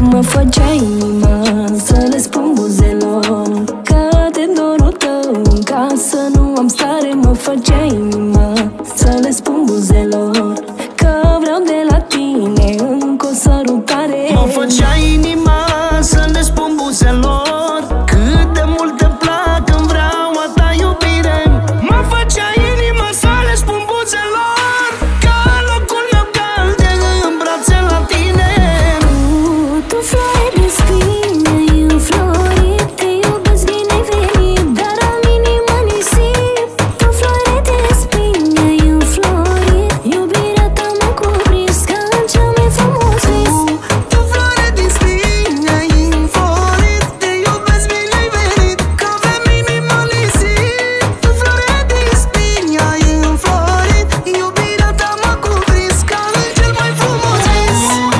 Mă făcea inima să le spun buzelor că de dorul tău în casă nu am stare. Mă făcea inima să le spun buzelor că vreau de la tine încă o sărutare. Mă făcea inima să le spun buzelor cât de mult te plac când vreau a ta iubire. Mă făcea inima să le spun buzelor că locul meu cald e în brațe la tine. Tu floare de spine înflorit, te iubesc bine venit, dar am inima nisip. Tu floare de spine înflorit, iubirea ta mă cuprins ca în cel mai frumos vis. Tu floare din spine înflorit, te iubesc bine venit, că avem inima nisip. Tu floare din spine înflorit, iubirea ta mă cuprins ca în cel mai frumos vis.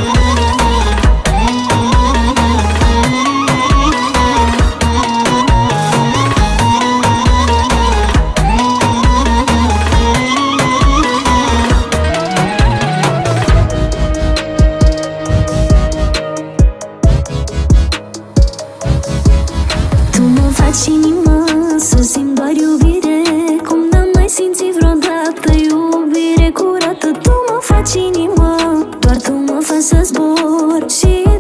Tu mă faci inima să simt doar iubire, cum n-am mai simțit vreodată iubire curată. Tu mă faci inima, doar tu mă faci să zbor și